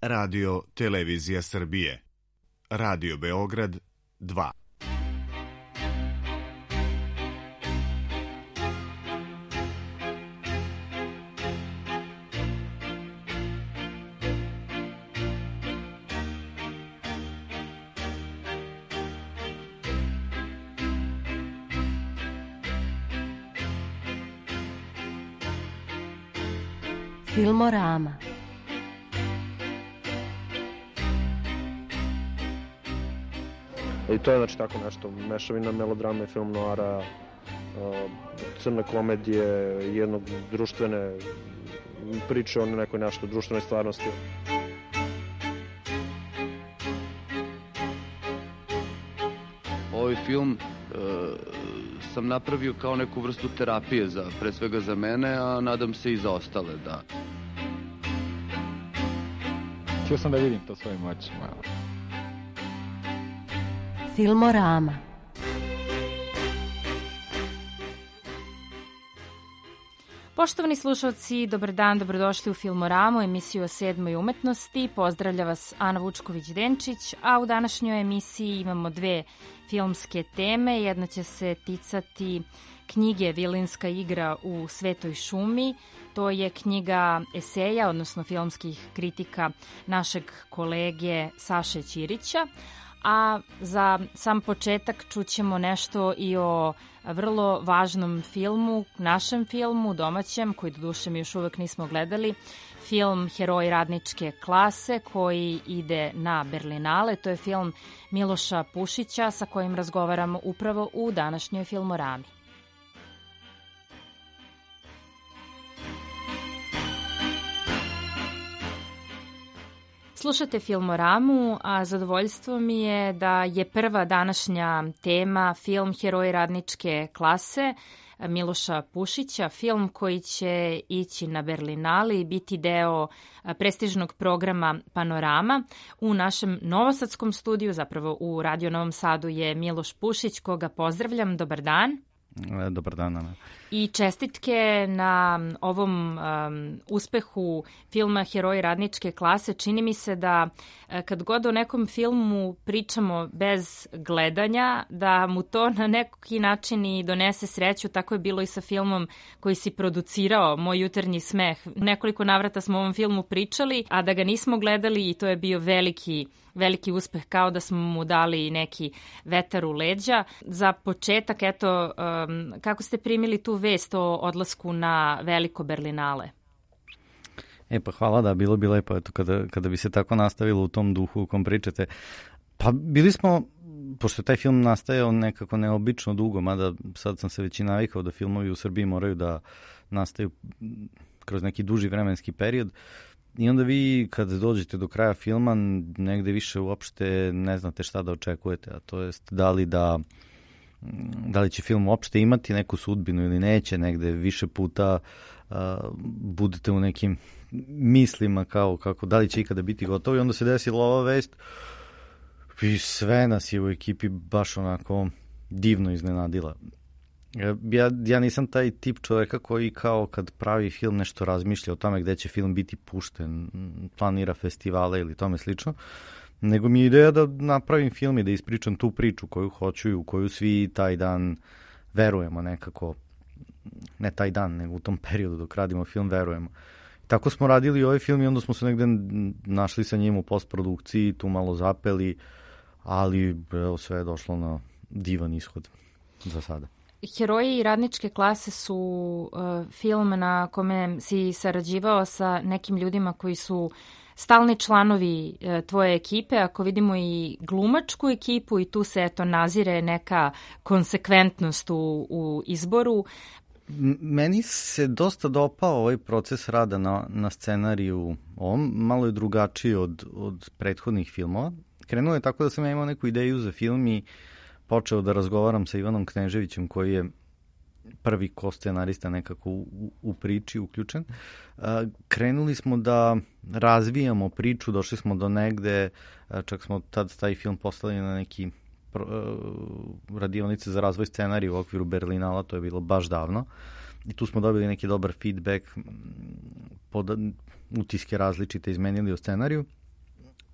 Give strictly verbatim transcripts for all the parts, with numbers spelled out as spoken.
Radio Televizija Srbije. Radio Beograd dva. Filmorama. I to je znači tako nešto, mešavina melodrama i film noara, crne komedije, jednog društvene priče o nekoj nešto društvenoj stvarnosti. Ovaj film e, sam napravio kao neku vrstu terapije, za, pre svega za mene, a nadam se i za ostale, da. Htio sam da vidim to svojim očima. Filmorama. Poštovani slušalci, dobar dan, dobrodošli u Filmoramu, emisiju o sedmoj umetnosti. Pozdravlja vas Ana Vučković-Denčić, a u današnjoj emisiji imamo dve filmske teme. Jedna će se ticati knjige Vilinska igra u Svetoj šumi. To je knjiga eseja, odnosno filmskih kritika našeg kolege Saše Ćirića. A za sam početak čućemo nešto i o vrlo važnom filmu, našem filmu, domaćem, koji doduše mi još uvek nismo gledali, film Heroji radničke klase koji ide na Berlinale. To je film Miloša Pušića sa kojim razgovaramo upravo u današnjoj Filmorami. Slušate Filmoramu, a zadovoljstvo mi je da je prva današnja tema film Heroji radničke klase Miloša Pušića, film koji će ići na Berlinale i biti deo prestižnog programa Panorama. U našem novosadskom studiju, zapravo u Radio Novom Sadu, je Miloš Pušić, koga pozdravljam. Dobar dan. Dobar dan, Ana. I čestitke na ovom um, uspehu filma Heroji radničke klase. Čini mi se da kad god o nekom filmu pričamo bez gledanja, da mu to na neki način i donese sreću. Tako je bilo i sa filmom koji si producirao, Moj jutarnji smeh. Nekoliko navrata smo o ovom filmu pričali, a da ga nismo gledali, i to je bio veliki veliki uspeh, kao da smo mu dali neki vetar u leđa. Za početak, eto, um, kako ste primili tu vest o odlasku na veliko Berlinale? E pa hvala, da, bilo bi lepo eto, kada, kada bi se tako nastavilo u tom duhu u kom pričate. Pa bili smo, pošto taj film nastajao nekako neobično dugo, mada sad sam se već i navikao da filmovi u Srbiji moraju da nastaju kroz neki duži vremenski period. I onda vi kad dođete do kraja filma negde više uopšte ne znate šta da očekujete, a to jest da li da da li će film uopšte imati neku sudbinu ili neće, negde više puta uh, budete u nekim mislima kao kako da li će ikada biti gotovo, i onda se desila ova vest i sve nas je u ekipi baš onako divno iznenadila. Ja, ja nisam taj tip čoveka koji kao kad pravi film nešto razmišlja o tome gde će film biti pušten, planira festivale ili tome slično, nego mi je ideja da napravim film i da ispričam tu priču koju hoću i u koju svi taj dan verujemo nekako, ne taj dan, nego u tom periodu dok radimo film verujemo. Tako smo radili ovaj film i onda smo se negde našli sa njim u postprodukciji, tu malo zapeli, ali evo, sve je došlo na divan ishod za sada. Heroji radničke klase su uh, film na kome si sarađivao sa nekim ljudima koji su stalni članovi uh, tvoje ekipe. Ako vidimo i glumačku ekipu, i tu se eto nazire neka konsekventnost u, u izboru. Meni se dosta dopao ovaj proces rada na, na scenariju. Ovom malo je drugačiji od, od prethodnih filmova. Krenuo je tako da sam ja imao neku ideju za film i počeo da razgovaram sa Ivanom Kneževićem, koji je prvi ko-scenarista nekako u, u priči uključen. Krenuli smo da razvijamo priču, došli smo do negde, čak smo tad taj film poslali na neki radionice za razvoj scenarija u okviru Berlinala, to je bilo baš davno. I tu smo dobili neki dobar feedback, pod, utiske različite izmenili o scenariju.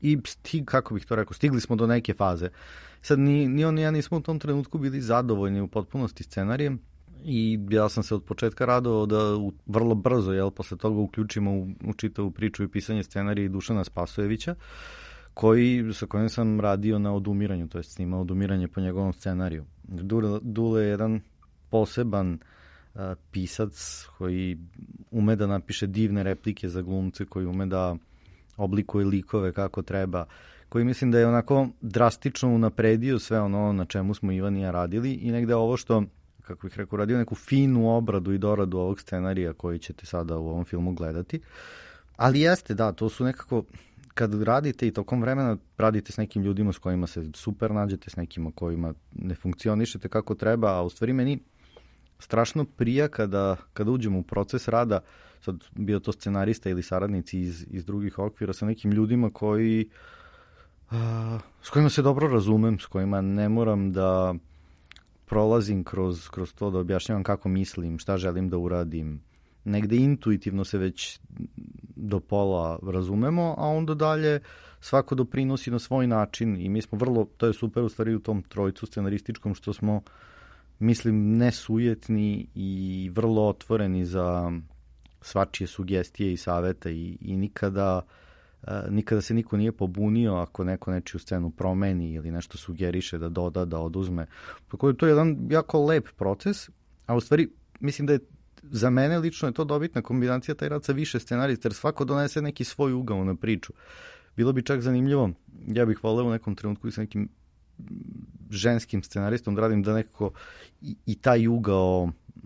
i stig, kako bih to rekao, stigli smo do neke faze. Sad ni, ni on ni ja nismo u tom trenutku bili zadovoljni u potpunosti scenarijem i ja sam se od početka radovao da u, vrlo brzo, jel, posle toga uključimo u, u čitavu priču i pisanje scenarija i Dušana Spasojevića, koji, sa kojim sam radio na Odumiranju, to je snimao Odumiranje po njegovom scenariju. Dule, Dule je jedan poseban uh, pisac koji ume da napiše divne replike za glumce, koji ume da oblikuje likove kako treba, koji mislim da je onako drastično unapredio sve ono na čemu smo Ivan i ja radili i negde ovo što, kako bih rekao, radio neku finu obradu i doradu ovog scenarija koji ćete sada u ovom filmu gledati. Ali jeste, da, to su nekako, kad radite i tokom vremena radite s nekim ljudima s kojima se super nađete, s nekima kojima ne funkcionišete kako treba, a u stvari meni strašno prija kada, kada uđemo u proces rada, sad bio to scenarista ili saradnici iz, iz drugih okvira, sa nekim ljudima koji, a, s kojima se dobro razumem, s kojima ne moram da prolazim kroz, kroz to da objašnjavam kako mislim, šta želim da uradim. Negde intuitivno se već do pola razumemo, a onda dalje svako doprinosi na svoj način i mi smo vrlo, to je super u stvari u tom trojcu scenarističkom, što smo, mislim, nesujetni i vrlo otvoreni za svačije sugestije i saveta i, i nikada, nikada se niko nije pobunio ako neko nečiju scenu promeni ili nešto sugeriše da doda, da oduzme. Tako to je jedan jako lep proces, a u stvari mislim da je za mene lično je to dobitna kombinacija taj rad sa više scenarista, jer svako donese neki svoj ugao na priču. Bilo bi čak zanimljivo, ja bih voleo u nekom trenutku i sa nekim ženskim scenaristom da radim da nekako i, i taj ugao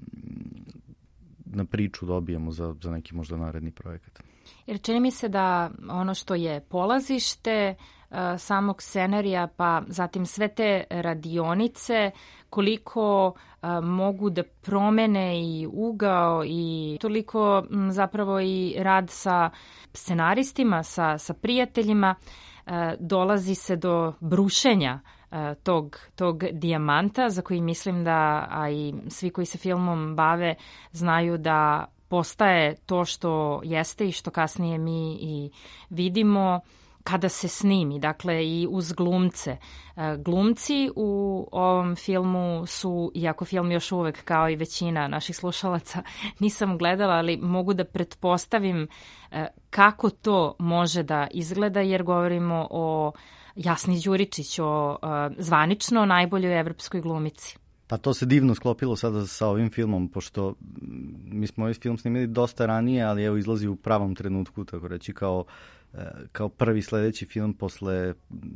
na priču dobijemo za, za neki možda naredni projekat. Jer čini mi se da ono što je polazište uh, samog scenarija, pa zatim sve te radionice, koliko uh, mogu da promene i ugao i toliko m, zapravo i rad sa scenaristima, sa, sa prijateljima, uh, dolazi se do brušenja uh, tog, tog dijamanta za koji mislim da, a i svi koji se filmom bave znaju da postaje to što jeste i što kasnije mi i vidimo kada se snimi, dakle i uz glumce. Glumci u ovom filmu su, iako film još uvek kao i većina naših slušalaca nisam gledala, ali mogu da pretpostavim kako to može da izgleda, jer govorimo o Jasni Đuričić, o zvanično najboljoj evropskoj glumici. Pa to se divno sklopilo sada sa ovim filmom, pošto mi smo ovaj film snimili dosta ranije, ali evo izlazi u pravom trenutku, tako reći, kao, kao prvi sledeći film posle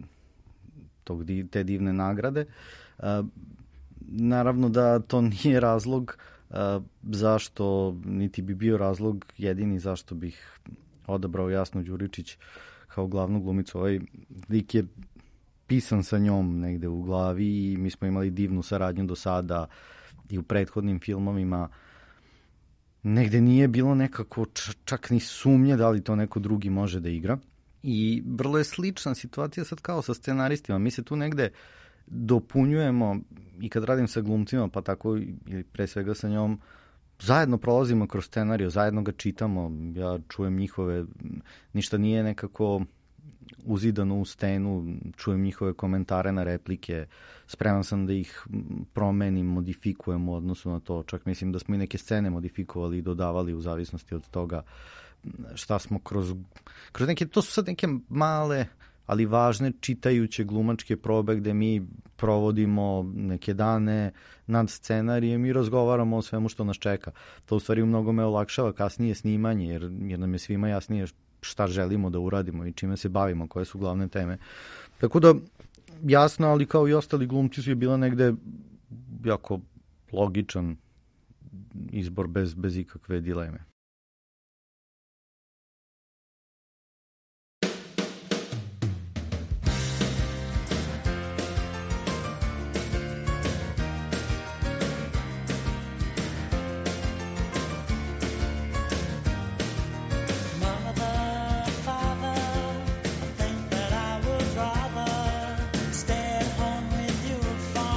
tog, te divne nagrade. Naravno da to nije razlog zašto, niti bi bio razlog jedini zašto bih odabrao Jasnu Đuričić kao glavnu glumicu. Ovaj lik je pisan sa njom negde u glavi i mi smo imali divnu saradnju do sada i u prethodnim filmovima. Negde nije bilo nekako čak ni sumnje da li to neko drugi može da igra. I vrlo je slična situacija sad kao sa scenaristima. Mi se tu negde dopunjujemo i kad radim sa glumcima, pa tako ili pre svega sa njom, zajedno prolazimo kroz scenariju, zajedno ga čitamo, ja čujem njihove, ništa nije nekako uzidano u stenu, čujem njihove komentare na replike, spreman sam da ih promenim, modifikujem u odnosu na to, čak mislim da smo i neke scene modifikovali i dodavali u zavisnosti od toga šta smo kroz, kroz neke, to su sad neke male, ali važne čitajuće glumačke probe gde mi provodimo neke dane nad scenarijem i razgovaramo o svemu što nas čeka. To u stvari u mnogome olakšava kasnije snimanje, jer, jer nam je svima jasnije šta želimo da uradimo i čime se bavimo, koje su glavne teme. Tako da, jasno, ali kao i ostali glumci su je bila negde jako logičan izbor bez, bez ikakve dileme.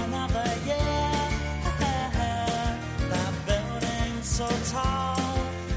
So tall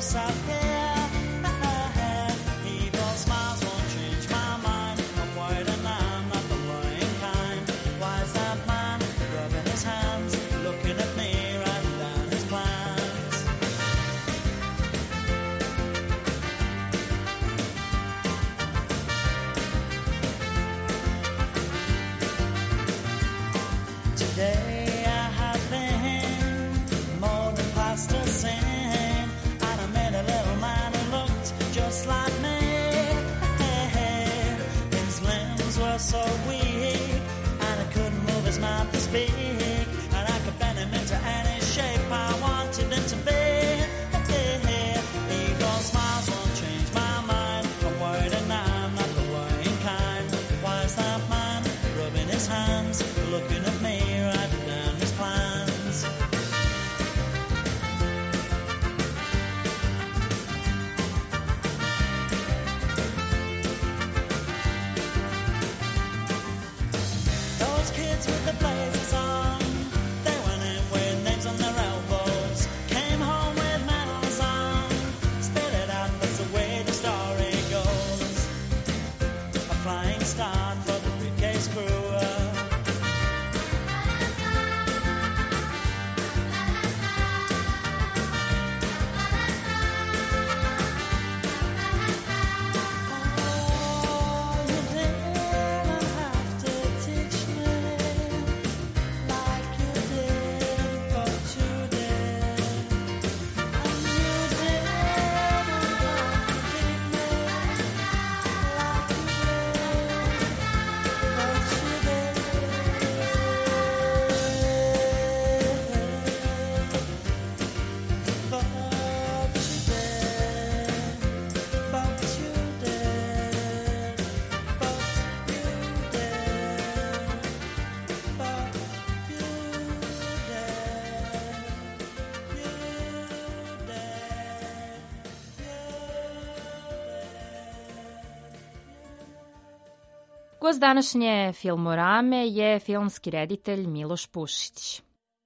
Gost današnje Filmorame je filmski reditelj Miloš Pušić.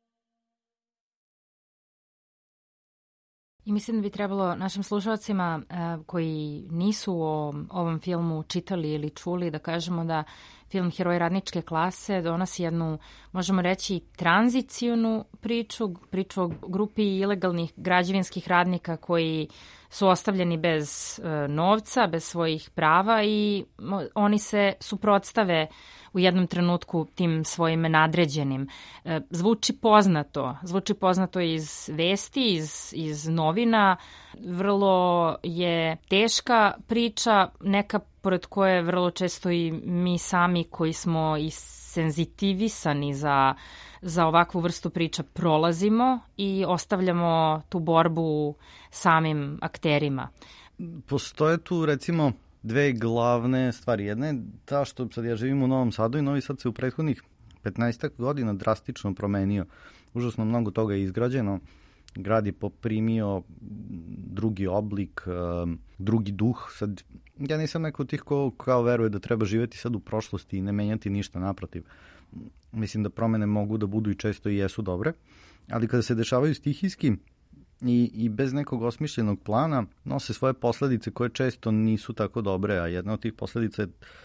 I mislim da bi trebalo našim slušalcima koji nisu o ovom filmu čitali ili čuli da kažemo da film Heroj radničke klase donosi jednu, možemo reći, tranzicijonu priču, priču o grupi ilegalnih građevinskih radnika koji su ostavljeni bez e, novca, bez svojih prava i oni se suprotstave u jednom trenutku tim svojim nadređenim. E, zvuči poznato, zvuči poznato iz vesti, iz, iz novina. Vrlo je teška priča, neka pored koje vrlo često i mi sami koji smo i senzitivisani za, za ovakvu vrstu priča prolazimo i ostavljamo tu borbu samim akterima. Postoje tu recimo dve glavne stvari. Jedna je ta što sad ja živim u Novom Sadu i Novi Sad se u prethodnih petnaestak godina drastično promenio. Užasno mnogo toga je izgrađeno. Grad je poprimio drugi oblik, drugi duh. Sad, ja nisam neko od tih ko kao veruje da treba živjeti sad u prošlosti i ne menjati ništa, naprotiv. Mislim da promene mogu da budu i često i jesu dobre, ali kada se dešavaju stihijski i, i bez nekog osmišljenog plana, nose svoje posledice koje često nisu tako dobre, a jedna od tih posledica je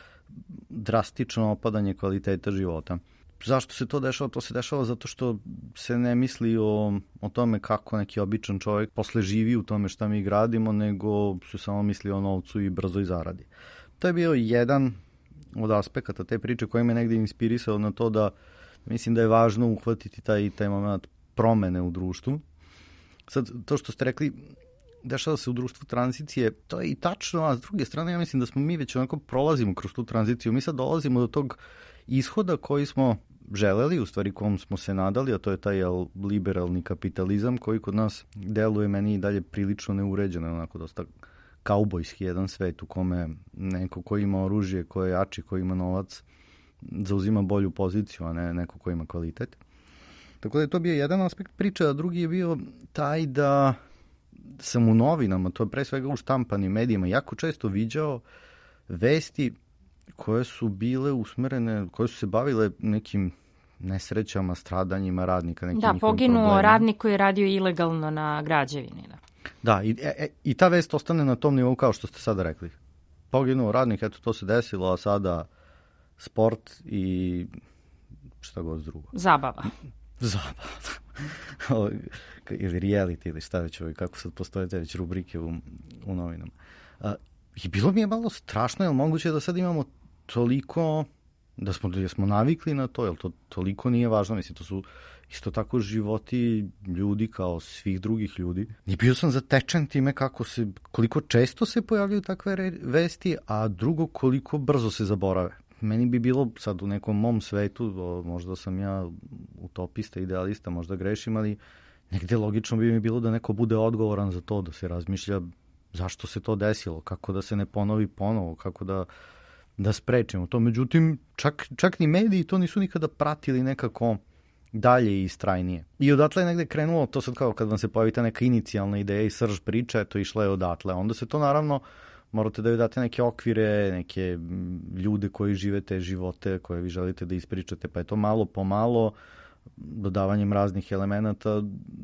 drastično opadanje kvaliteta života. Zašto se to dešava? To se dešava zato što se ne misli o, o tome kako neki običan čovjek posle živi u tome šta mi gradimo, nego se samo misli o novcu i brzoj zaradi. To je bio jedan od aspekata te priče koji me negdje inspirisao na to da mislim da je važno uhvatiti taj, taj moment promene u društvu. Sad, to što ste rekli, dešava se u društvu tranzicije, to je i tačno, a s druge strane ja mislim da smo mi već onako prolazimo kroz tu tranziciju. Mi sad dolazimo do tog ishoda koji smo želeli, u stvari kom smo se nadali, a to je taj liberalni kapitalizam koji kod nas deluje meni i dalje prilično neuređeno, onako dosta kaubojski jedan svet u kome neko ko ima oružje, ko je jači, ko ima novac, zauzima bolju poziciju, a ne neko ko ima kvalitet. Tako da je to bio jedan aspekt priče, a drugi je bio taj da sam u novinama, to je pre svega u štampanim medijima, jako često viđao vesti koje su bile usmerene, koje su se bavile nekim nesrećama, stradanjima radnika, nekim da, njihovim poginuo problemima. Radnik koji je radio ilegalno na građevini. Da. Da, i, e, i ta vest ostane na tom nivou kao što ste sada rekli. Poginuo radnik, eto to se desilo, a sada sport i šta god drugo. Zabava. Zabava. Ili reality, ili šta već, kako sad postoje te već rubrike u, u novinama. A, i bilo mi je malo strašno, jer moguće da sad imamo toliko, da smo, da smo navikli na to, jer to toliko nije važno, mislim, to su isto tako životi ljudi kao svih drugih ljudi. I bio sam zatečen time kako se, koliko često se pojavljaju takve re, vesti, a drugo koliko brzo se zaborave. Meni bi bilo sad u nekom mom svetu, možda sam ja utopista, idealista, možda grešim, ali negde logično bi mi bilo da neko bude odgovoran za to, da se razmišlja zašto se to desilo, kako da se ne ponovi ponovo, kako da, da sprečimo to. Međutim, čak, čak ni mediji to nisu nikada pratili nekako dalje i istrajnije. I odatle je negde krenulo, to sad kao kad vam se pojavi ta neka inicijalna ideja i srž priča, to išla je odatle. Onda se to naravno, morate da joj date neke okvire, neke ljude koji žive te živote koje vi želite da ispričate, pa je to malo po malo, dodavanjem raznih elemenata,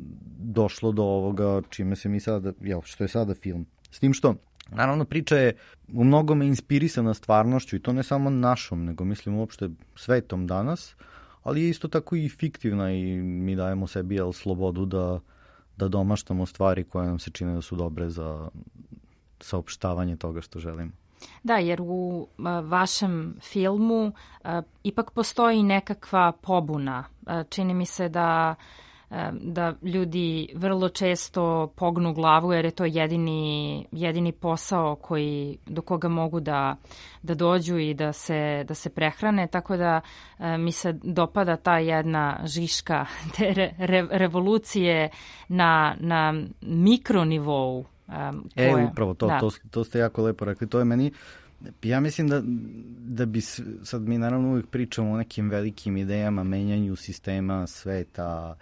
došlo do ovoga čime se mi sada, jel, što je sada film. S tim što, naravno, priča je u mnogome inspirisana stvarnošću i to ne samo našom, nego mislim uopšte svetom danas, ali je isto tako i fiktivna i mi dajemo sebi jel, slobodu da, da domaštamo stvari koje nam se čine da su dobre za saopštavanje toga što želimo. Da, jer u a, vašem filmu a, ipak postoji nekakva pobuna. A, čini mi se da, a, da ljudi vrlo često pognu glavu jer je to jedini, jedini posao koji, do koga mogu da, da dođu i da se, da se prehrane, tako da a, mi se dopada ta jedna žiška te re, re, revolucije na, na mikronivou. Um, e, koje, upravo, to, to, to ste jako lepo rekli. To je meni, ja mislim da, da bi, sad mi naravno uvijek pričamo o nekim velikim idejama, menjanju sistema, sveta,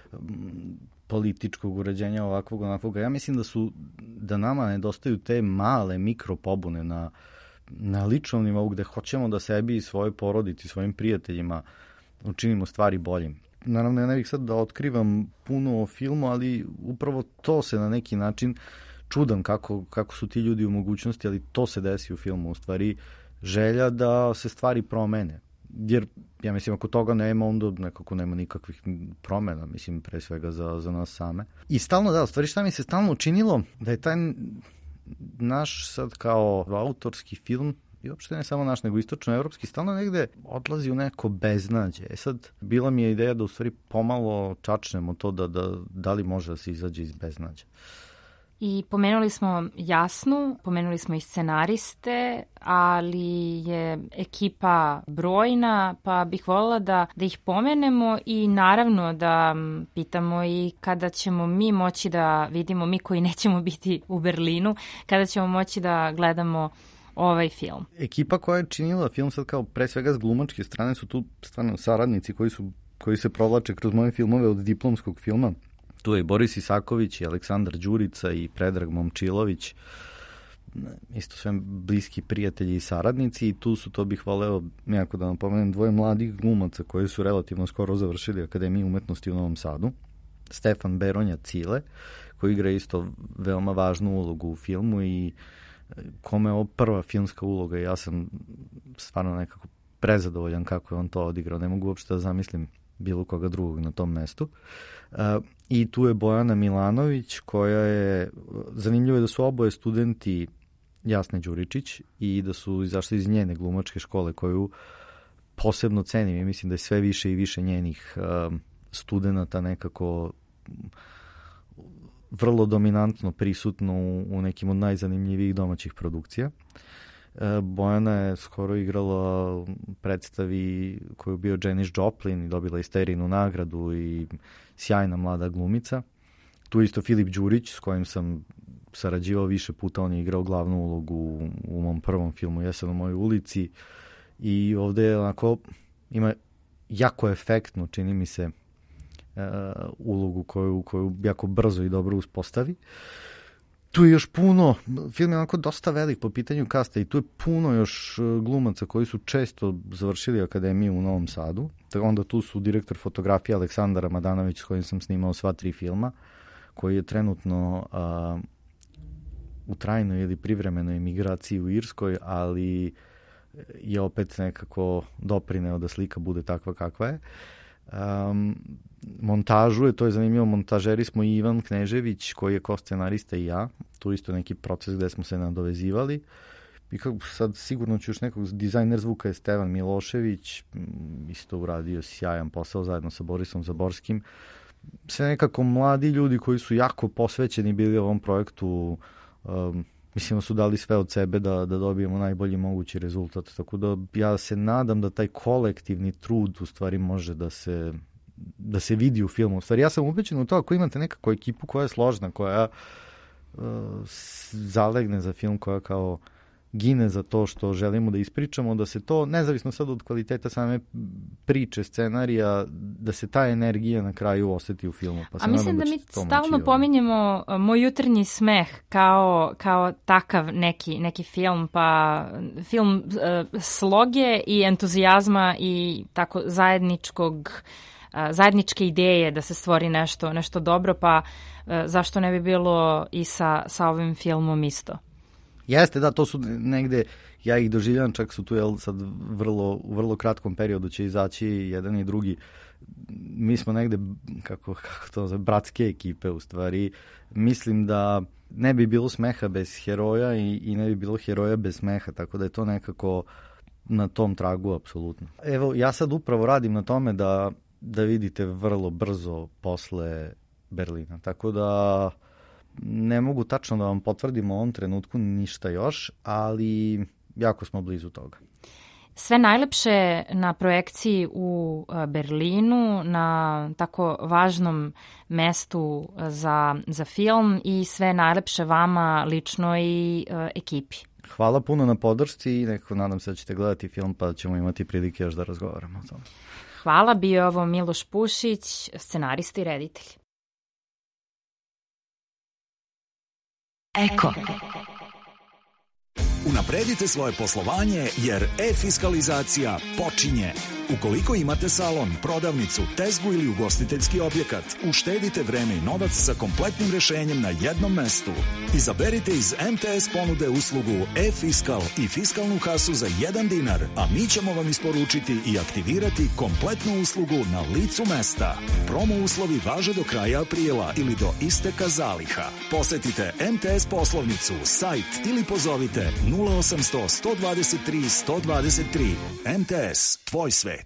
političkog uređenja ovakvog, onakvog. Ja mislim da su, da nama nedostaju te male mikropobune na, na ličnom nivou gde hoćemo da sebi i svojoj porodici, svojim prijateljima učinimo stvari boljim. Naravno, ja ne bih sad da otkrivam puno o filmu, ali upravo to se na neki način čudam kako, kako su ti ljudi u mogućnosti, ali to se desi u filmu, u stvari želja da se stvari promene. Jer, ja mislim, ako toga nema, onda nekako nema nikakvih promena, mislim, pre svega za, za nas same. I stalno, da, u stvari šta mi se stalno učinilo, da je taj naš sad kao autorski film, i uopšte ne samo naš, nego istočno-evropski, stalno negde odlazi u neko beznađe. E sad, bila mi je ideja da u stvari pomalo čačnemo to da, da, da li može da se izađe iz beznađa. I pomenuli smo Jasnu, pomenuli smo i scenariste, ali je ekipa brojna, pa bih voljela da, da ih pomenemo i naravno da pitamo i kada ćemo mi moći da vidimo, mi koji nećemo biti u Berlinu, kada ćemo moći da gledamo ovaj film. Ekipa koja je činila film sad kao pre svega s glumačke strane su tu stvarno saradnici koji, su, koji se provlače kroz moje filmove od diplomskog filma. Tu je i Boris Isaković i Aleksandar Đurica i Predrag Momčilović, isto sve bliski prijatelji i saradnici i tu su, to bih voleo jako da vam pomenem, dvoje mladih glumaca koji su relativno skoro završili Akademiju umetnosti u Novom Sadu. Stefan Beronja Cile, koji igra isto veoma važnu ulogu u filmu i kome je ovo prva filmska uloga i ja sam stvarno nekako prezadovoljan kako je on to odigrao. Ne mogu uopšte da zamislim bilo koga drugog na tom mestu. Uh, I tu je Bojana Milanović koja je, zanimljivo je da su oboje studenti Jasne Đuričić i da su izašli iz njene glumačke škole koju posebno cenim i mislim da je sve više i više njenih uh, studenata nekako vrlo dominantno prisutno u, u nekim od najzanimljivijih domaćih produkcija. E, Bojana je skoro igrala u predstavi koju je bio Janis Joplin i dobila i Sterinu nagradu i sjajna mlada glumica. Tu isto Filip Đurić s kojim sam sarađivao više puta, on je igrao glavnu ulogu u, u mom prvom filmu Jesen u mojoj ulici i ovde je onako, ima jako efektno, čini mi se, Uh, ulogu koju, koju jako brzo i dobro uspostavi. Tu je još puno, film je onako dosta velik po pitanju kasta i tu je puno još glumaca koji su često završili Akademiju u Novom Sadu. Onda tu su direktor fotografije Aleksandar Madanović s kojim sam snimao sva tri filma, koji je trenutno a, u trajnoj ili privremenoj emigraciji u Irskoj, ali je opet nekako doprineo da slika bude takva kakva je. Um, montažu je, to je zanimljivo, montažeri smo i Ivan Knežević koji je ko-scenarista i ja, tu isto neki proces gde smo se nadovezivali i kako sad sigurno ću još nekog, dizajner zvuka je Stevan Milošević, isto uradio sjajan posao zajedno sa Borisom Zaborskim, sve nekako mladi ljudi koji su jako posvećeni bili ovom projektu, um, mislim da su dali sve od sebe da, da dobijemo najbolji mogući rezultat. Tako da ja se nadam da taj kolektivni trud u stvari može da se, da se vidi u filmu. U stvari ja sam ubeđen u to ako imate nekako ekipu koja je složna, koja uh, zalegne za film, koja kao gine za to što želimo da ispričamo, da se to, nezavisno sad od kvaliteta same priče, scenarija, da se ta energija na kraju oseti u filmu. Pa a mislim da, da mi stalno moći, pominjemo Moj jutarnji smeh kao, kao takav neki, neki film, pa film uh, sloge i entuzijazma i tako zajedničkog, uh, zajedničke ideje da se stvori nešto, nešto dobro, pa uh, zašto ne bi bilo i sa, sa ovim filmom isto? Jeste, da, to su negde, ja ih doživljam, čak su tu, jel, sad vrlo, u vrlo kratkom periodu će izaći jedan i drugi. Mi smo negde, kako, kako to zove, bratske ekipe u stvari. Mislim da ne bi bilo smeha bez heroja i, i ne bi bilo heroja bez smeha, tako da je to nekako na tom tragu, apsolutno. Evo, ja sad upravo radim na tome da, da vidite vrlo brzo posle Berlina, tako da ne mogu tačno da vam potvrdim u ovom trenutku ništa još, ali jako smo blizu toga. Sve najlepše na projekciji u Berlinu, na tako važnom mestu za, za film i sve najlepše vama lično i uh, ekipi. Hvala puno na podršci i nekako nadam se da ćete gledati film pa ćemo imati prilike još da razgovaramo o tome. Hvala, bio je ovo Miloš Pušić, scenarista i reditelj. Eko. Unapredite svoje poslovanje jer e-fiskalizacija počinje. Ukoliko imate salon, prodavnicu, tezgu ili ugostiteljski objekat, uštedite vreme i novac sa kompletnim rešenjem na jednom mestu. Izaberite iz em te es ponude uslugu e-fiskal i fiskalnu kasu za jedan dinar, a mi ćemo vam isporučiti i aktivirati kompletnu uslugu na licu mesta. Promo uslovi važe do kraja aprila ili do isteka zaliha. Posetite em te es poslovnicu, sajt ili pozovite nula osamsto, sto dvadeset tri, sto dvadeset tri. em te es, tvoj svet.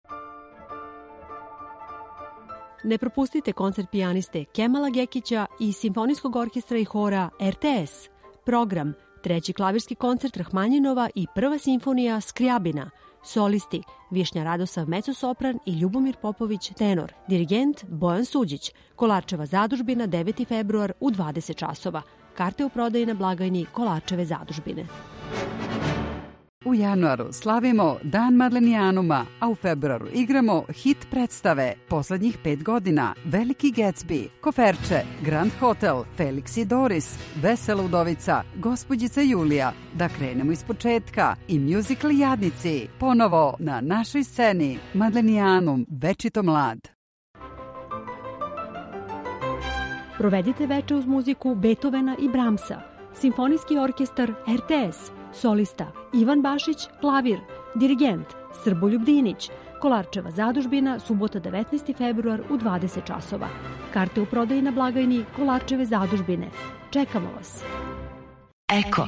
Ne propustite koncert pijaniste Kemala Gekića i Simfonijskog orkestra i hora er te es. Program, treći klavirski koncert Rahmanjinova i prva simfonija Skrijabina. Solisti Višnja Radosav mezosopran i Ljubomir Popović tenor. Dirigent Bojan Suđić. Kolarčeva zadužbina deveti februar u dvadeset časova. Karte u prodaji na blagajni Kolarčeve zadužbine. U januaru slavimo Dan Madlenijanuma, a u februaru igramo hit predstave poslednjih pet godina, Veliki Gatsby, Koferče, Grand Hotel, Felix i Doris, Vesela udovica, Gospođica Julija, Da krenemo iz početka i musical Jadnici, ponovo na našoj sceni, Madlenijanum, večito mlad. Provedite veče uz muziku Beethovena i Brahmsa, Simfonijski orkestar er te es, solista Ivan Bašić, klavir, dirigent Srboljub Dinić, Kolarčeva zadužbina, subota devetnaesti februar u dvadeset časova. Karte u prodaji na blagajni Kolarčeve zadužbine. Čekamo vas. Eko.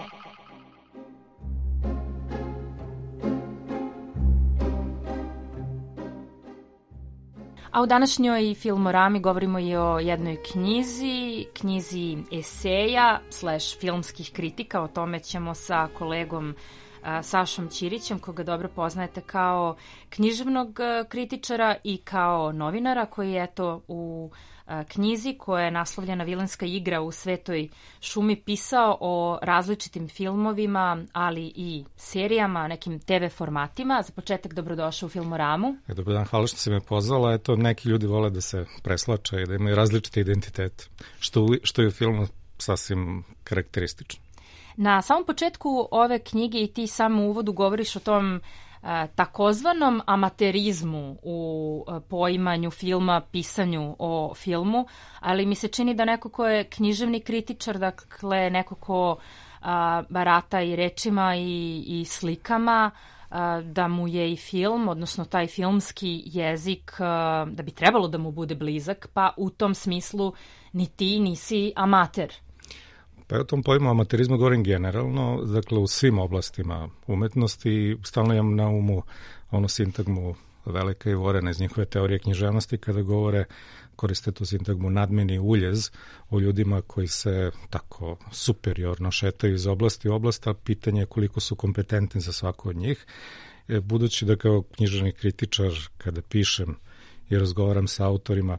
A u današnjoj Filmorami govorimo i o jednoj knjizi, knjizi eseja slash filmskih kritika. O tome ćemo sa kolegom a, Sašom Ćirićem, koga dobro poznajete kao književnog a, kritičara i kao novinara, koji je eto u a, knjizi koja je naslovljena Vilenska igra u Svetoj šumi pisao o različitim filmovima, ali i serijama, nekim te ve formatima. Za početak dobrodošao u Filmoramu. E, dobar dan, hvala što si me pozvala. Eto, neki ljudi vole da se preslače i da imaju različite identitete, što, što je u filmu sasvim karakteristično. Na samom početku ove knjige i ti sam u uvodu govoriš o tom takozvanom amaterizmu u poimanju filma, pisanju o filmu, ali mi se čini da neko ko je književni kritičar, dakle neko ko a, barata i rečima i, i slikama, a, da mu je i film, odnosno taj filmski jezik, a, da bi trebalo da mu bude blizak, pa u tom smislu ni ti nisi amater. Pa ja o tom pojmu amaterizmu govorim generalno, dakle u svim oblastima umetnosti, stalno imam na umu onu sintagmu Velika i Vorena iz njihove teorije književnosti, kada govore, koriste tu sintagmu nadmeni uljez o ljudima koji se tako superiorno šetaju iz oblasti u oblast, a pitanje je koliko su kompetentni za svako od njih. Budući da kao književni kritičar, kada pišem i razgovaram sa autorima,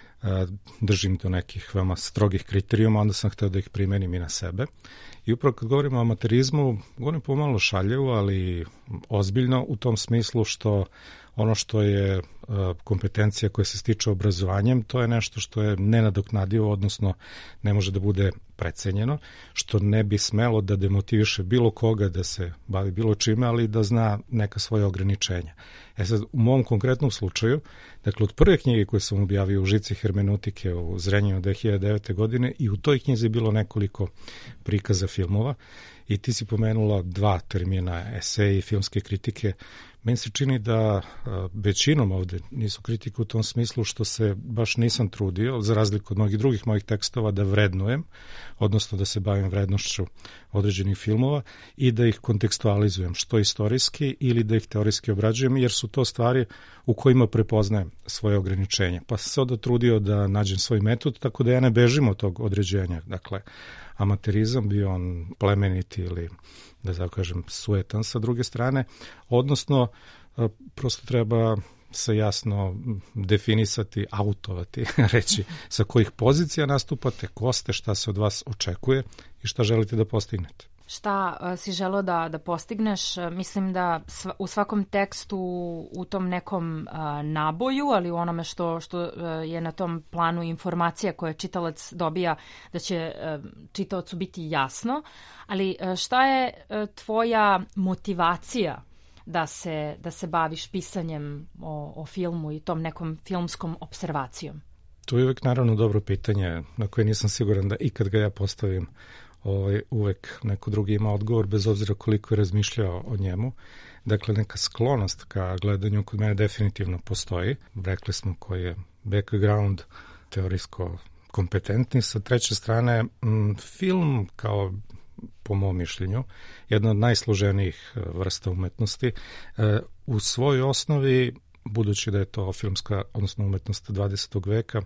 držim do nekih veoma strogih kriterijuma, onda sam hteo da ih primenim i na sebe. I upravo kad govorimo o amaterizmu, govorim pomalo šaljevo, ali ozbiljno u tom smislu što ono što je kompetencija koja se stiče obrazovanjem, to je nešto što je nenadoknadivo, odnosno ne može da bude precenjeno, što ne bi smelo da demotiviše bilo koga da se bavi bilo čime, ali da zna neka svoje ograničenja. E sad, u mom konkretnom slučaju, dakle, od prve knjige koje sam objavio u Žici hermeneutike u Zrenjaninu dve hiljade devete. godine, i u toj knjizi je bilo nekoliko prikaza filmova, i ti si pomenula dva termina, eseji i filmske kritike. Meni se čini da a, većinom ovde nisu kritike u tom smislu što se baš nisam trudio, za razliku od mnogih drugih mojih tekstova, da vrednujem, odnosno da se bavim vrednošću određenih filmova i da ih kontekstualizujem, što istorijski ili da ih teorijski obrađujem, jer su to stvari u kojima prepoznajem svoje ograničenja. Pa sam se onda trudio da nađem svoj metod, tako da ja ne bežim od tog određenja. Dakle, amaterizam, bio on plemeniti ili, da tako kažem, suetan sa druge strane, odnosno prosto treba se jasno definisati, autovati, reći sa kojih pozicija nastupate, ko ste, šta se od vas očekuje i šta želite da postignete. Šta uh, si želeo da, da postigneš? Mislim da sva, u svakom tekstu, u tom nekom uh, naboju, ali u onome što, što uh, je na tom planu informacija koje čitalac dobija, da će uh, čitaocu biti jasno, ali uh, šta je uh, tvoja motivacija da se, da se baviš pisanjem o, o filmu i tom nekom filmskom observacijom? To je uvek naravno dobro pitanje na koje nisam siguran da ikad ga ja postavim ovaj, uvek neko drugi ima odgovor, bez obzira koliko je razmišljao o njemu. Dakle, neka sklonost ka gledanju kod mene definitivno postoji. Rekli smo koji je background teorijsko kompetentni. Sa treće strane, m, film kao, po mom mišljenju, jedna od najsloženijih vrsta umetnosti, e, u svojoj osnovi, budući da je to filmska, odnosno umetnost dvadesetog veka,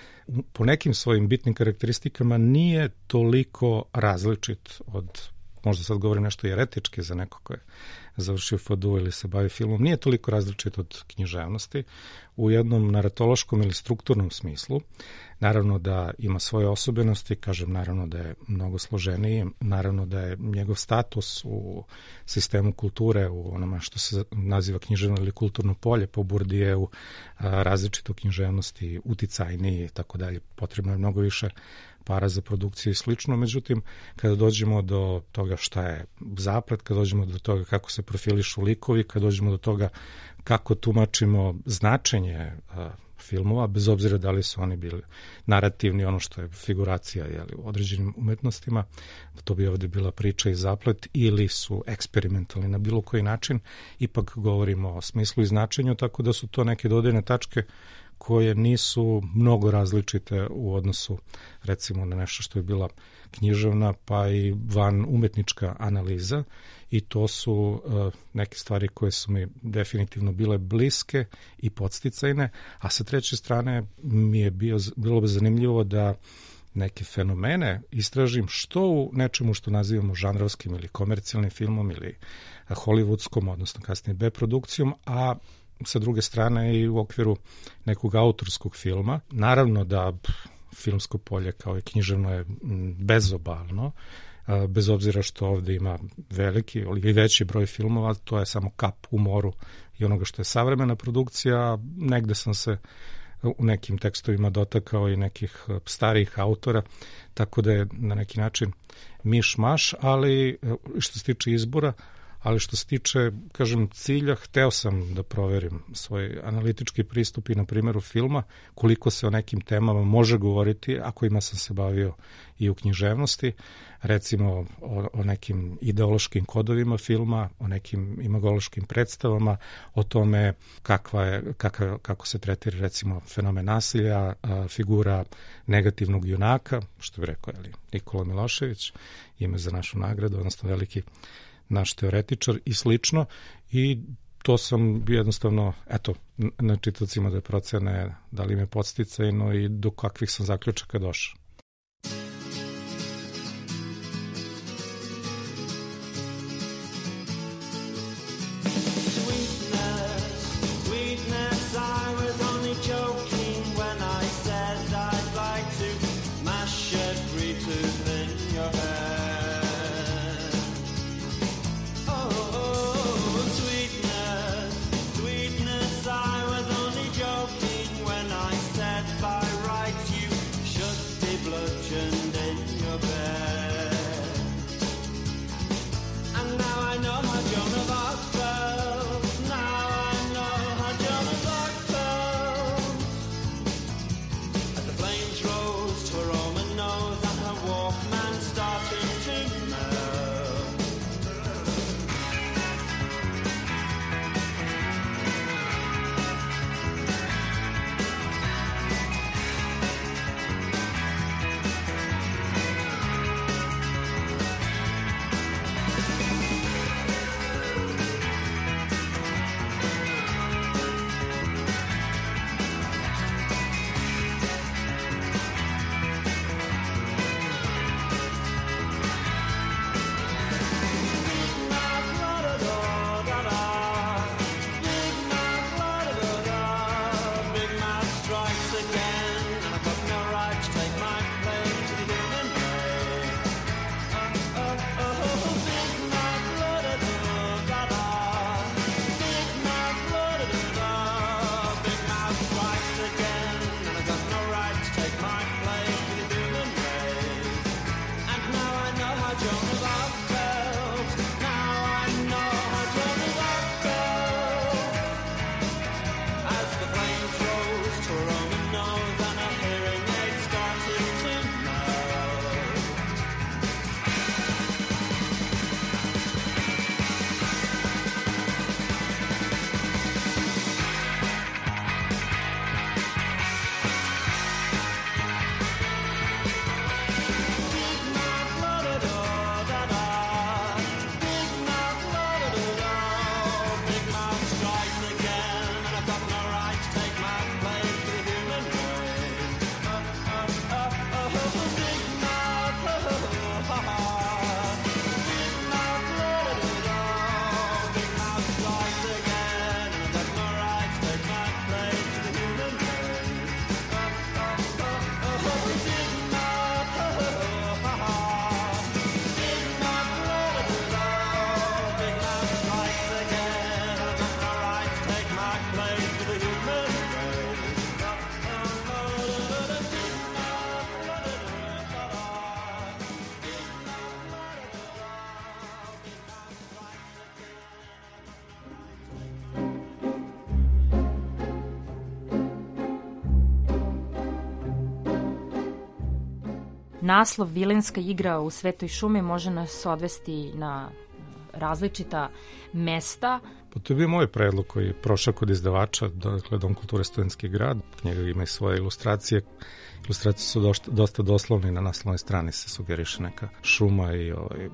po nekim svojim bitnim karakteristikama nije toliko različit od, možda sad govorim nešto jeretički za neko ko je završio F D U ili se bavi filmom, nije toliko različit od književnosti u jednom naratološkom ili strukturnom smislu. Naravno da ima svoje osobenosti, kažem naravno da je mnogo složeniji, naravno da je njegov status u sistemu kulture, u onome što se naziva književno ili kulturno polje po Bourdieu, različito književnosti, uticajniji i tako dalje. Potrebno je mnogo više para za produkciju i slično, međutim, kada dođemo do toga šta je zaplet, kada dođemo do toga kako se profilišu likovi, kada dođemo do toga kako tumačimo značenje a, filmova, bez obzira da li su oni bili narativni, ono što je figuracija jeli, u određenim umetnostima, to bi ovde bila priča i zaplet, ili su eksperimentalni na bilo koji način, ipak govorimo o smislu i značenju, tako da su to neke dodirne tačke koje nisu mnogo različite u odnosu recimo na nešto što je bila književna pa i van umetnička analiza, i to su uh, neke stvari koje su mi definitivno bile bliske i podsticajne, a sa treće strane mi je bio, bilo bi zanimljivo da neke fenomene istražim što u nečemu što nazivamo žanrovskim ili komercijalnim filmom ili hollywoodskom, odnosno kasnije B produkcijom, a sa druge strane i u okviru nekog autorskog filma. Naravno da filmsko polje kao i književno je bezobalno, bez obzira što ovde ima veliki ili veći broj filmova, to je samo kap u moru i onoga što je savremena produkcija. Negde sam se u nekim tekstovima dotakao i nekih starijih autora, tako da je na neki način miš-maš, ali što se tiče izbora, ali što se tiče, kažem, cilja, hteo sam da proverim svoj analitički pristup i na primjeru filma, koliko se o nekim temama može govoriti, a kojima sam se bavio i u književnosti, recimo o, o nekim ideološkim kodovima filma, o nekim imagološkim predstavama, o tome kakva je, kakav, kako se tretira recimo fenomen nasilja, a, figura negativnog junaka, što bi rekao je Nikola Milošević, ime za našu nagradu, odnosno veliki naš teoretičar i slično, i to sam jednostavno, eto, na čitacima da procene da li me podsticajno i do kakvih sam zaključaka došao. Naslov Vilenska igra u Svetoj šumi može nas odvesti na različita mesta. Pa to je bio moj predlog koji je prošao kod izdavača, dakle Dom kulture Studentski grad. Knjiga ima i svoje ilustracije. Ilustracije su dosta, dosta doslovne, na naslovnoj strani se sugeriše neka šuma i ovaj,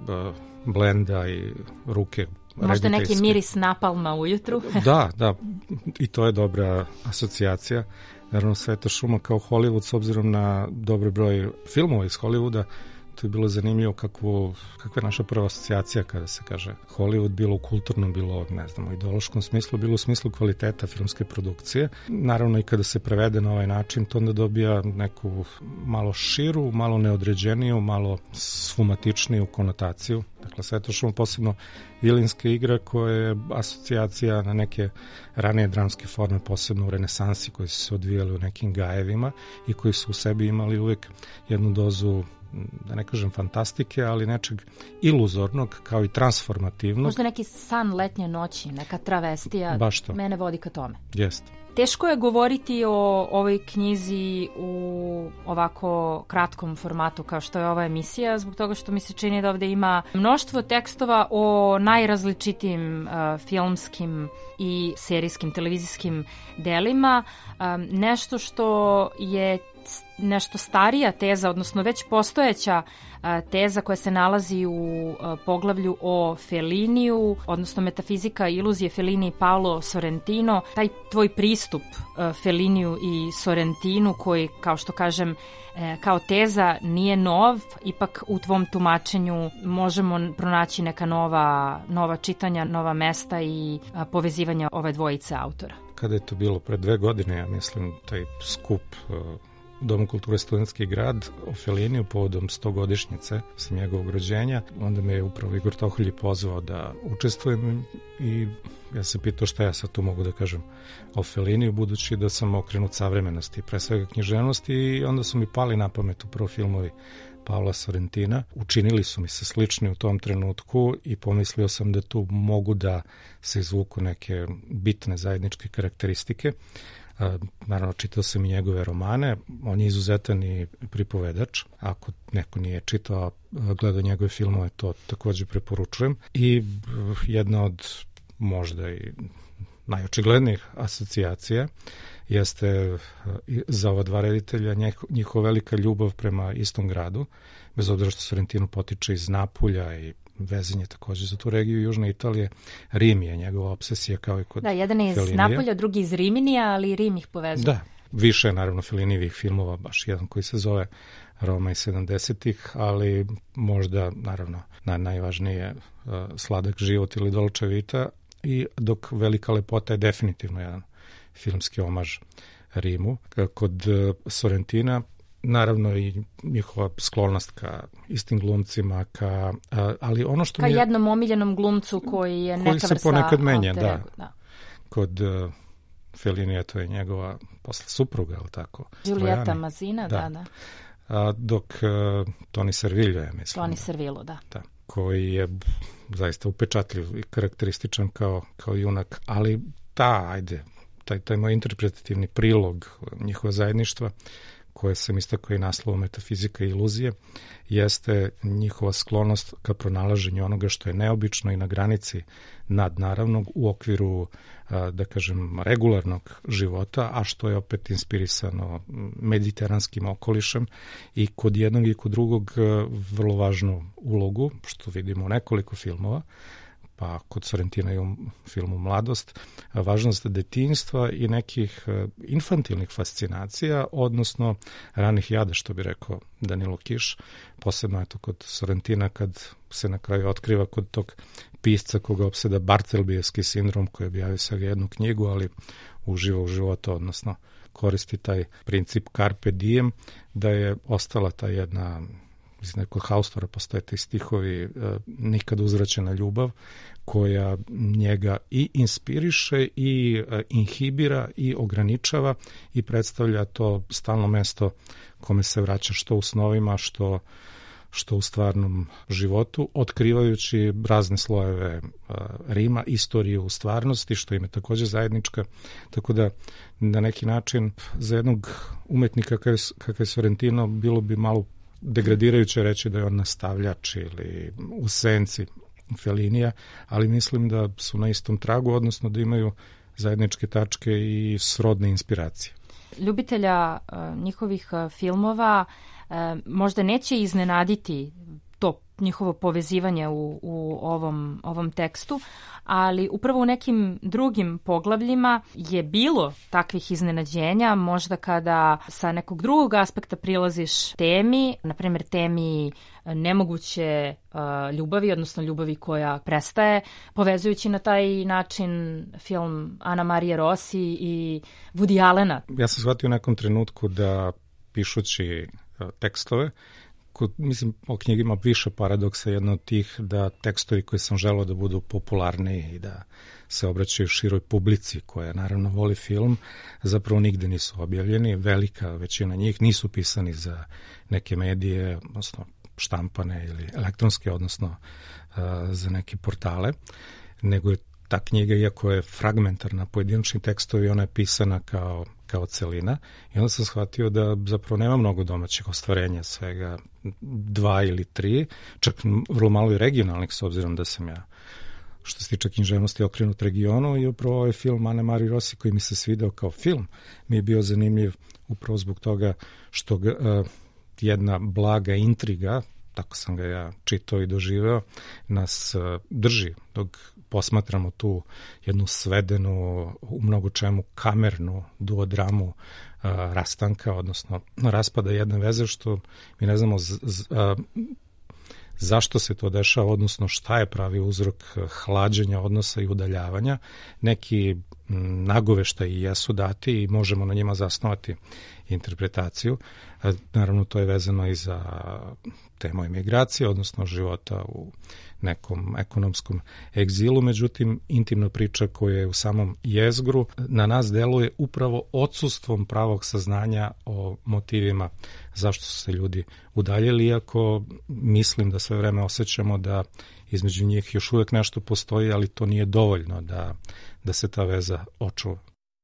blenda i ruke. Možda neki miris napalma ujutru. Da, da, i to je dobra asocijacija. Naravno, Sveta šuma kao Hollywood, s obzirom na dobar broj filmova iz Hollywooda, to je bilo zanimljivo kakvu, kakva je naša prva asocijacija kada se kaže Hollywood, bilo u kulturnom, bilo, ne znam, u ideološkom smislu, bilo u smislu kvaliteta filmske produkcije. Naravno, i kada se prevede na ovaj način, to onda dobija neku malo širu, malo neodređeniju, malo sfumatičniju konotaciju. Dakle, Sveta šuma, posebno Vilinska igra, koja je asocijacija na neke ranije dramske forme, posebno u renesansi, koji su se odvijali u nekim gajevima i koji su u sebi imali uvek jednu dozu da ne kažem fantastike, ali nečeg iluzornog kao i transformativnog. Možda neki san letnje noći, neka travestija, baš to. Mene vodi ka tome. Jeste. Teško je govoriti o ovoj knjizi u ovako kratkom formatu kao što je ova emisija, zbog toga što mi se čini da ovde ima mnoštvo tekstova o najrazličitijim uh, filmskim i serijskim televizijskim delima. Um, nešto što je nešto starija teza, odnosno već postojeća teza koja se nalazi u poglavlju o Felliniju, odnosno metafizika iluzije Fellini i Paolo Sorrentino. Taj tvoj pristup Felliniju i Sorrentinu koji, kao što kažem, kao teza nije nov, ipak u tvom tumačenju možemo pronaći neka nova, nova čitanja, nova mesta i povezivanja ove dvojice autora. Kada je to bilo pre dve godine, ja mislim, taj skup Domu kulture Studentski grad o Felliniju povodom stogodišnjice sa njegovog rođenja. Onda me je upravo Igor Toholji pozvao da učestvujem i ja se pitao šta ja sad tu mogu da kažem o Felliniju, budući da sam okrenut savremenosti, pre svega književnosti, i onda su mi pali na pamet upravo filmovi Paola Sorrentina. Učinili su mi se slični u tom trenutku i pomislio sam da tu mogu da se izvuku neke bitne zajedničke karakteristike. Naravno, čitao sam i njegove romane, on je izuzetan i pripovedač. Ako neko nije čitao, gledao njegove filmove, to takođe preporučujem. I jedna od možda i najočiglednijih asocijacija jeste za ova dva reditelja njihova velika ljubav prema istom gradu, bez obzira što Sorrentino potiče iz Napulja i vezanje takođe za tu regiju Južne Italije. Rim je njegova obsesija kao i kod Da, jedan je iz Fellinija. Napolja, drugi iz Riminija, ali Rim ih povezuje. Da, više je naravno Fellinijevih filmova, baš jedan koji se zove Roma iz sedamdesetih, ali možda naravno naj, najvažnije uh, Sladak život ili Dolce Vita, i dok Velika lepota je definitivno jedan filmski omaž Rimu. Kod uh, Sorrentina naravno i njihova sklonost ka istim glumcima, ka, ali ono što ka mi je, jednom omiljenom glumcu koji je neka vrsta koji se ponekad menja, da. da. Kod uh, Fellinija to je njegova posle supruga, ali tako? Giulietta Mazzina, da, da. da. A, dok uh, Toni Servillo je, mislim. Toni Servillo, da. da. Koji je zaista upečatljiv i karakterističan kao, kao junak, ali ta, ajde, taj, taj moj interpretativni prilog njihova zajedništva, koje sam istakao i naslovom Metafizika i iluzije, jeste njihova sklonost ka pronalaženju onoga što je neobično i na granici nadnaravnog u okviru, da kažem, regularnog života, a što je opet inspirisano mediteranskim okolišem, i kod jednog i kod drugog vrlo važnu ulogu, što vidimo u nekoliko filmova, pa kod Sorrentina i u filmu Mladost, važnost detinjstva i nekih infantilnih fascinacija, odnosno ranih jada, što bi rekao Danilo Kiš. Posebno je to kod Sorrentina kad se na kraju otkriva kod tog pisca koga opseda Bartelbijevski sindrom, koji objavio svega jednu knjigu, ali uživa u životu, odnosno koristi taj princip carpe diem, da je ostala ta jedna, mislim, kod Haustora postoje ti stihovi, nikad uzvraćena ljubav, koja njega i inspiriše i inhibira i ograničava i predstavlja to stalno mesto kome se vraća što u snovima, što, što u stvarnom životu, otkrivajući razne slojeve Rima, istoriju u stvarnosti, što im je takođe zajednička. Tako da, na neki način, za jednog umetnika kakav je Sorrentino, bilo bi malo degradirajuće reći da je on nastavljač ili u senci Fellinija, ali mislim da su na istom tragu, odnosno da imaju zajedničke tačke i srodne inspiracije. Ljubitelja uh, njihovih uh, filmova uh, možda neće iznenaditi to njihovo povezivanje u, u ovom, ovom tekstu, ali upravo u nekim drugim poglavljima je bilo takvih iznenađenja, možda kada sa nekog drugog aspekta prilaziš temi, na primjer temi nemoguće uh, ljubavi, odnosno ljubavi koja prestaje, povezujući na taj način film Ana Marije Rossi i Woody Allena. Ja sam shvatio u nekom trenutku da, pišući uh, tekstove, kod, mislim, o knjigi ima više paradoksa, jedno od tih da tekstovi koji sam želeo da budu popularniji i da se obraćaju široj publici koja naravno voli film, zapravo nigde nisu objavljeni, velika većina njih nisu pisani za neke medije, odnosno štampane ili elektronske, odnosno uh, za neke portale, nego je ta knjiga, iako je fragmentarna, pojedinačni tekstovi, ona je pisana kao, kao celina i onda sam shvatio da zapravo nema mnogo domaćih ostvarenja, svega dva ili tri, čak vrlo malo i regionalnih, s obzirom da sam ja, što se tiče književnosti, okrenut regionu, i upravo ovaj film Anne Marie Rossi, koji mi se svideo kao film, mi je bio zanimljiv upravo zbog toga što ga, uh, jedna blaga intriga, tako sam ga ja čitao i doživeo, nas uh, drži dok posmatramo tu jednu svedenu, u mnogo čemu kamernu duodramu uh, rastanka, odnosno raspada jedne veze, što mi ne znamo z, z, uh, zašto se to dešava, odnosno šta je pravi uzrok hlađenja odnosa i udaljavanja. Neki nagoveštaji jesu dati i možemo na njima zasnovati interpretaciju. Naravno, to je vezano i za temu emigracije, odnosno života u nekom ekonomskom egzilu, međutim, intimna priča koja je u samom jezgru na nas deluje upravo odsustvom pravog saznanja o motivima zašto su se ljudi udaljili, iako mislim da sve vreme osjećamo da između njih još uvek nešto postoji, ali to nije dovoljno da, da se ta veza očuva.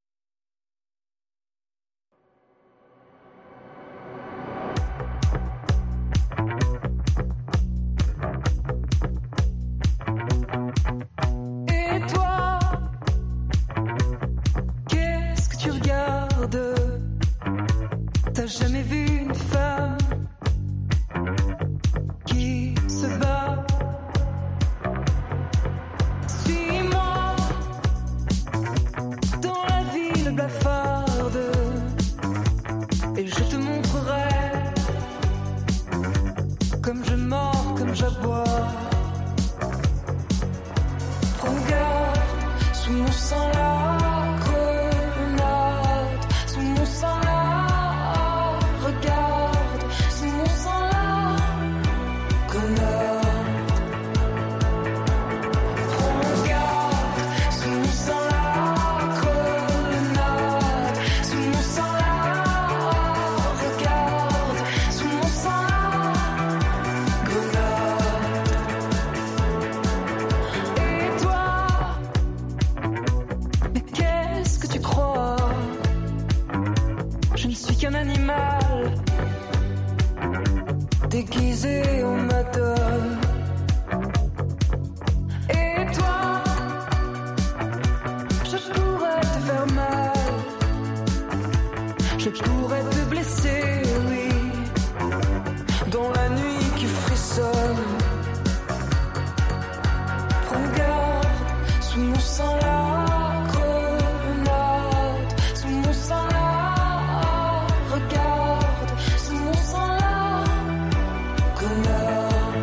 T'as jamais vu une femme qui se bat? Suis-moi dans la ville blafarde et je te montrerai comme je mords, comme j'aboie. Regarde sous mon sang la grenade, sous mon sang la regarde, sous mon sang la grenade. Regarde, sous mon sang la grenade, sous mon sang la regarde, sous mon sang la grenade. Et toi, mais qu'est-ce que tu crois? Je ne suis qu'un animal déguisé en madone. Et toi, je pourrais te faire mal, je pourrais te blesser, oui, dans la nuit qui frissonne. Regarde, sous mon sang la grenade, sous mon sang la regarde, sous mon sang la grenade.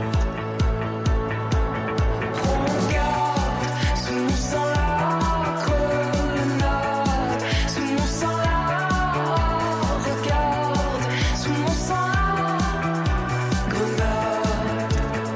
Regarde, sous mon sang la grenade, sous mon sang la regarde, sous mon sang la grenade.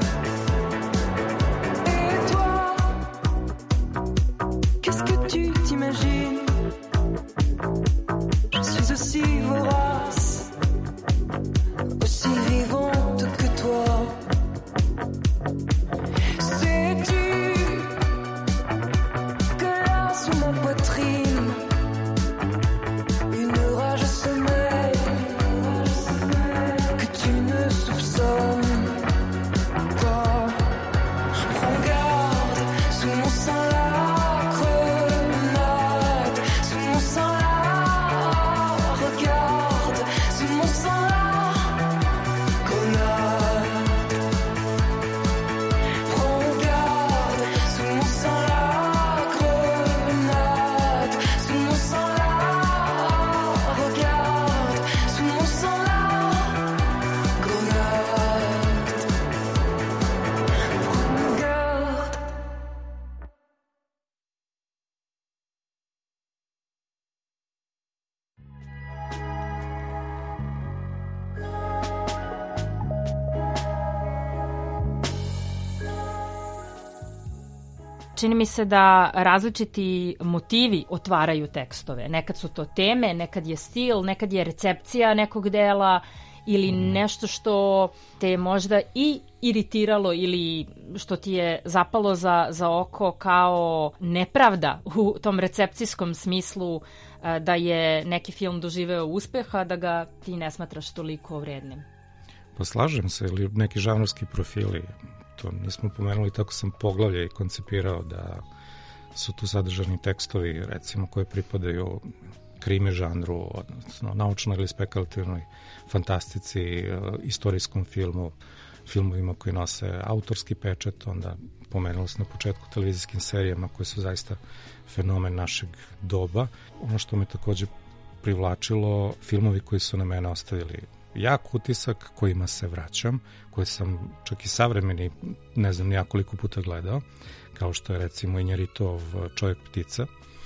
čini mi se da različiti motivi otvaraju tekstove. Nekad su to teme, nekad je stil, nekad je recepcija nekog dela ili nešto što te je možda i iritiralo ili što ti je zapalo za, za oko kao nepravda u tom recepcijskom smislu da je neki film doživeo uspeha, da ga ti ne smatraš toliko vrednim. Pa slažem se, ili neki žanrovski profili, to nismo pomenuli, tako sam poglavlje i koncipirao da su tu sadržani tekstovi, recimo, koje pripadaju krimi žanru, odnosno naučnoj ili spekulativnoj fantastici, istorijskom filmu, filmovima koji nose autorski pečat, onda pomenuli smo na početku televizijskim serijama koje su zaista fenomen našeg doba. Ono što me takođe privlačilo, filmovi koji su na mene ostavili jak utisak, kojima se vraćam, koje sam čak i savremeni, ne znam nija koliko puta gledao, kao što je recimo Injaritov Čovjek ptica,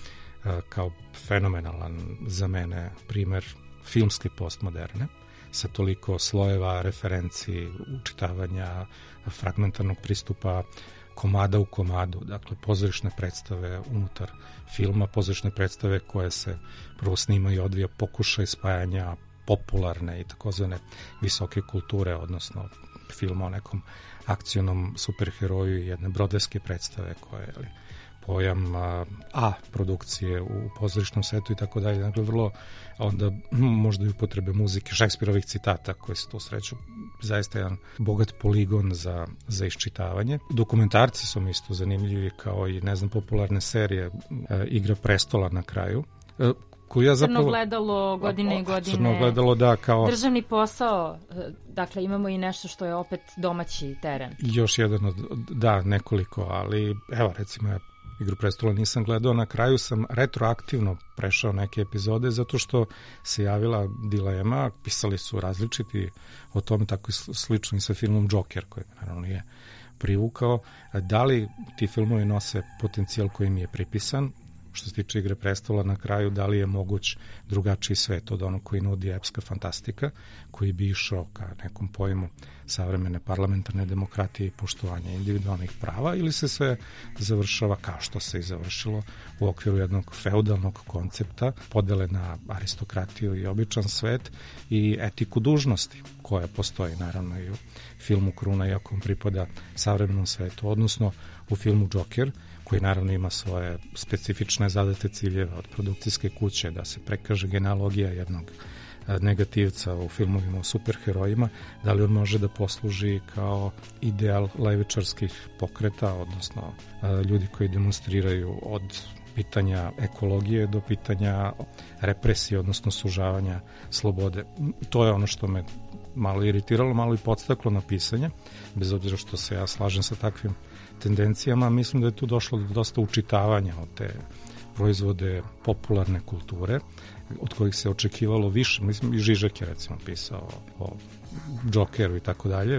kao fenomenalan za mene primer filmske postmoderne, sa toliko slojeva, referenci, učitavanja, fragmentarnog pristupa, komada u komadu, dakle pozorišne predstave unutar filma, pozorišne predstave koje se prvo snima i odvija pokušaj spajanja popularne i takozvane visoke kulture, odnosno filma o nekom akcionom superheroju i jedne broderske predstave koje je pojam a, a produkcije u pozorišnom svetu i tako dalje. Dakle, vrlo onda možda i upotrebe muzike, Šekspirovih citata koje se tu sreću, zaista jedan bogat poligon za, za iščitavanje. Dokumentarci su mi isto zanimljivi, kao i, ne znam, popularne serije e, Igra prestola na kraju, e, koju ja zapravo... Crno gledalo godine i godine. Crno gledalo, da, kao... Državni posao, dakle imamo i nešto što je opet domaći teren. Još jedan od, da, nekoliko, ali evo, recimo ja Igru prestola nisam gledao, na kraju sam retroaktivno prešao neke epizode zato što se javila dilema, pisali su različiti o tome, tako i slično i sa filmom Joker, koji naravno nije privukao, da li ti filmovi nose potencijal koji mi je pripisan, što se tiče Igre prestola, na kraju da li je moguć drugačiji svet od onog koji nudi epska fantastika, koji bi išao ka nekom pojmu savremene parlamentarne demokratije i poštovanja individualnih prava, ili se sve završava kao što se i završilo u okviru jednog feudalnog koncepta podele na aristokratiju i običan svet i etiku dužnosti koja postoji naravno i u filmu Kruna, iako on pripada savremenom svetu, odnosno u filmu Joker, koji naravno ima svoje specifične zadate ciljeve od produkcijske kuće da se prekaže genealogija jednog negativca u filmovima o superherojima, da li on može da posluži kao ideal levičarskih pokreta, odnosno ljudi koji demonstriraju od pitanja ekologije do pitanja represije, odnosno sužavanja slobode. To je ono što me malo iritiralo, malo i podstaklo na pisanje, bez obzira što se ja slažem sa takvim tendencijama. Mislim da je tu došlo do dosta učitavanja od te proizvode popularne kulture, od kojih se očekivalo više. Mislim, i Žižek je recimo pisao o Jokeru i tako dalje,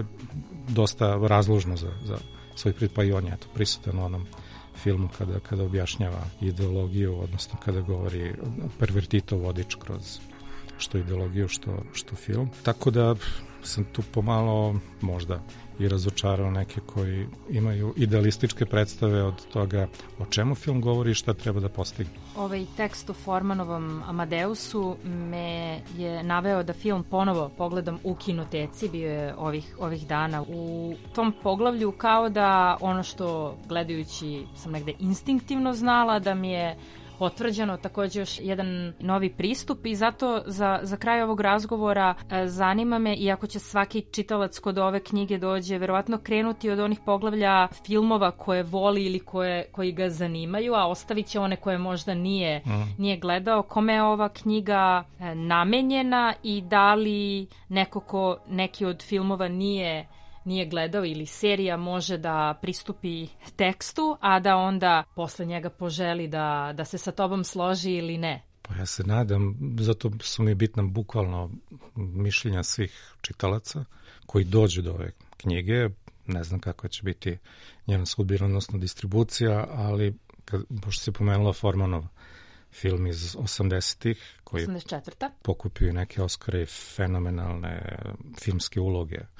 dosta razložno za, za svoj prid, pa i on je to prisutan u onom filmu kada, kada objašnjava ideologiju, odnosno kada govori pervertito vodič kroz što ideologiju, što, što film. Tako da sam tu pomalo možda i razočarao neke koji imaju idealističke predstave od toga o čemu film govori i šta treba da postigne. Ovaj tekst u Formanovom Amadeusu me je naveo da film ponovo pogledam u kinoteci, bio je ovih, ovih dana. U tom poglavlju kao da ono što gledajući sam negde instinktivno znala, da mi je potvrđeno takođe još jedan novi pristup i zato za, za kraj ovog razgovora e, zanima me, iako će svaki čitalac kod ove knjige dođe verovatno krenuti od onih poglavlja filmova koje voli ili koje, koji ga zanimaju, a ostavit će one koje možda nije, mm. nije gledao, kome je ova knjiga e, namenjena i da li neko ko neki od filmova nije nije gledao ili serija može da pristupi tekstu, a da onda posle njega poželi da, da se sa tobom složi ili ne? Pa ja se nadam, zato su mi bitna bukvalno mišljenja svih čitalaca koji dođu do ove knjige. Ne znam kakva će biti njena sudbina, odnosno distribucija, ali kad, pošto se pomenula Formanov film iz osamdesetih koji osamdeset četvrta pokupio neke Oskare i fenomenalne filmske uloge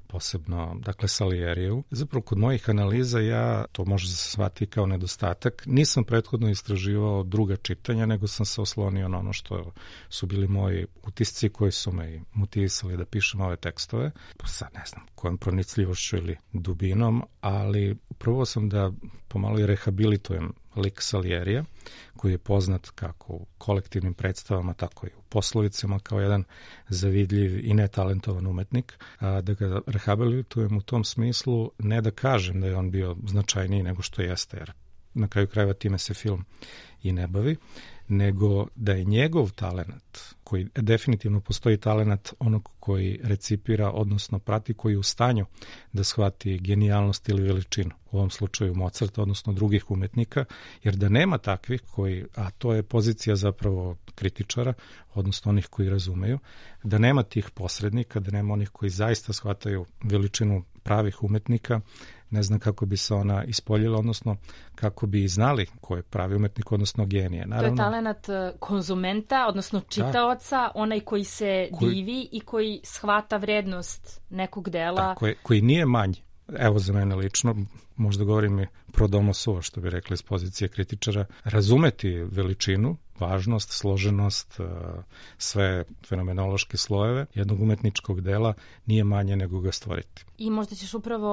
posebno, dakle, Salierijevu. Zapravo, kod mojih analiza ja, to može se shvatiti kao nedostatak, nisam prethodno istraživao druga čitanja, nego sam se oslonio na ono što su bili moji utisci koji su me motivisali da pišem ove tekstove. Sad ne znam kojom pronicljivošću ili dubinom, ali prvo sam da pomalo i rehabilitujem lik Salierija, koji je poznat kako u kolektivnim predstavama, tako i u poslovicama kao jedan zavidljiv i netalentovan umetnik, a da ga rehabilitujem u tom smislu, ne da kažem da je on bio značajniji nego što jeste, jer na kraju krajeva time se film i ne bavi, nego da je njegov talenat, koji definitivno postoji talenat onog koji recipira, odnosno prati, koji je u stanju da shvati genijalnost ili veličinu, u ovom slučaju Mozarta, odnosno drugih umetnika, jer da nema takvih koji, a to je pozicija zapravo kritičara, odnosno onih koji razumeju, da nema tih posrednika, da nema onih koji zaista shvataju veličinu pravih umetnika, ne znam kako bi se ona ispoljila, odnosno kako bi znali ko je pravi umetnik, odnosno genije. Naravno, to je talenat konzumenta, odnosno čitaoca, da, onaj koji se koji, divi i koji shvata vrednost nekog dela. Tako je, koji nije manji. Evo za mene lično, možda govorim i pro domo suo, što bi rekli iz pozicije kritičara, razumeti veličinu, važnost, složenost, sve fenomenološke slojeve jednog umetničkog dela nije manje nego ga stvoriti. I možda ćeš upravo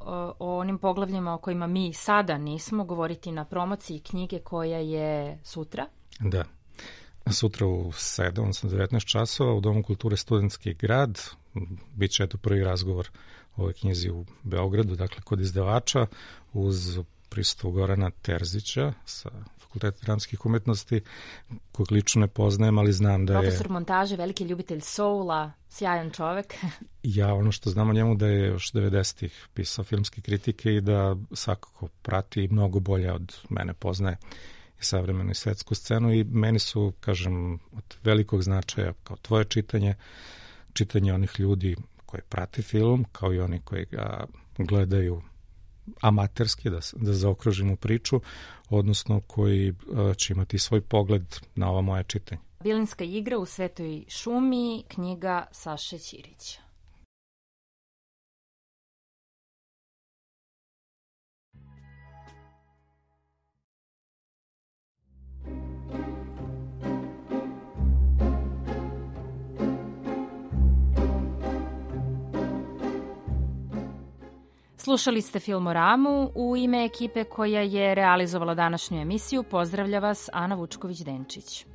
o onim poglavljima o kojima mi sada nismo govoriti na promociji knjige koja je sutra. Da. Sutra u sedam, odnosno devetnaest časova u Domu kulture Studentski grad. Biće eto prvi razgovor o ovoj knjizi u Beogradu, dakle kod izdavača, uz prisustvo Gorana Terzića sa Fakulteta dramskih umetnosti, kojeg lično ne poznajem, ali znam da je... Profesor montaže, veliki ljubitelj soula, sjajan čovek. Ja ono što znam o njemu da je još devedesetih pisao filmske kritike i da svakako prati mnogo bolje od mene poznaje i savremenu i svetsku scenu i meni su, kažem, od velikog značaja kao tvoje čitanje, čitanje onih ljudi koji prati film, kao i oni koji ga gledaju amaterski, da, da zaokružimo priču, odnosno koji će imati svoj pogled na ova moja čitanja. Vilinska igra u Svetoj šumi, knjiga Saše Ćirića. Slušali ste Filmoramu. U ime ekipe koja je realizovala današnju emisiju pozdravlja vas Ana Vučković-Denčić.